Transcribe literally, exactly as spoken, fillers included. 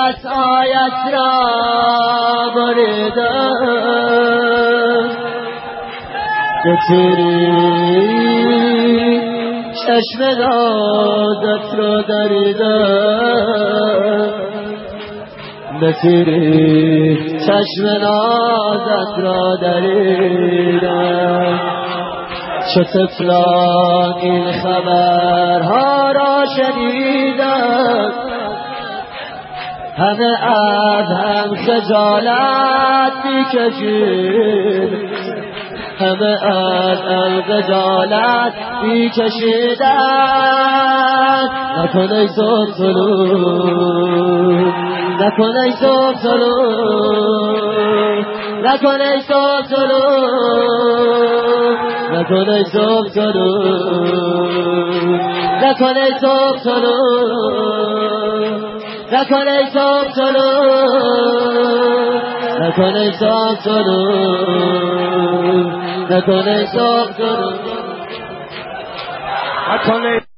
آیت را بریدم به تیری چشم نازت را دریدم به تیری چشم نازت را دریدم چه طفلان این خبرها را شنیدم همه از هم خجالت می‌کشید همه از هم خجالت می‌کشیدند نکن ای صبح طلوع نکن ای صبح طلوع نکن ای صبح طلوع نکن ای صبح طلوع نکن ای صبح طلوع نکن ای صبح طلوع نکن ای صبح طلوع نکن ای صبح طلوع